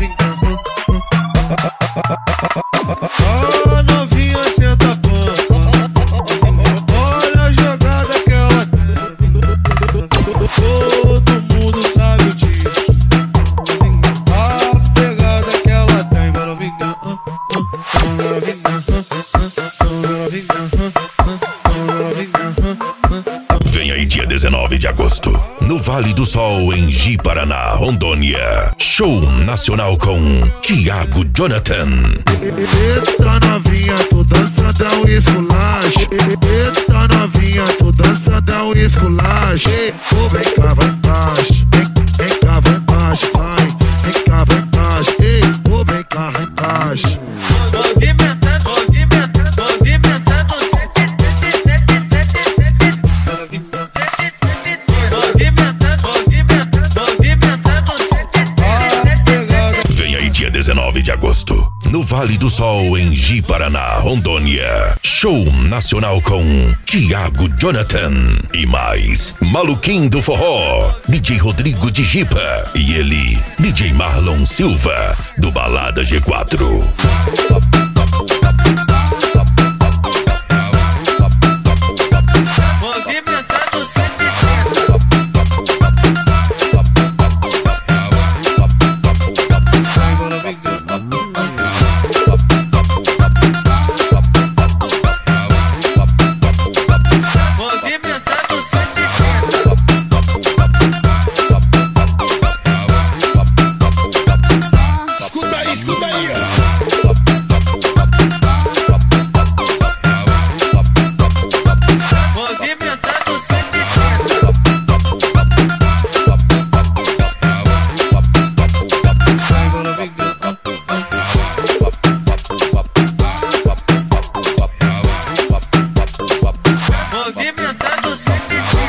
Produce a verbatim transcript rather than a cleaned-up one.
A novinha senta pão. Olha a jogada que ela tem. Todo mundo sabe disso. A pegada que ela tem. Vai novinha, vai novinha. Vem aí dia dezenove de agosto, no Vale do Sol, em Ji-Paraná, Rondônia. Show nacional com Thiago Jonathan. Eita novinha, tô dançando é um esculacho. Eita novinha, tô dançando é um esculacho. Ô, vem cá, vai embaixo. Vem, vem cá, vai embaixo, vai. Vem cá, vai embaixo. Ei, ô, vem cá, vai embaixo. Movimentando, movimentando, movimentando o sete. Movimentando, movimentando, movimentando o sete. Vem aí dia dezenove de agosto, no Vale do Sol, em Ji-Paraná, Rondônia. Show nacional com Thiago Jonathan. E mais, Maluquinho do Forró, D J Rodrigo de Jipa. E ele, D J Marlon Silva, do Balada G quatro. Movimentando o sete. Movimentando o sete. Escuta aí, escuta aí. Movimentando o sete. Movimentando o sete.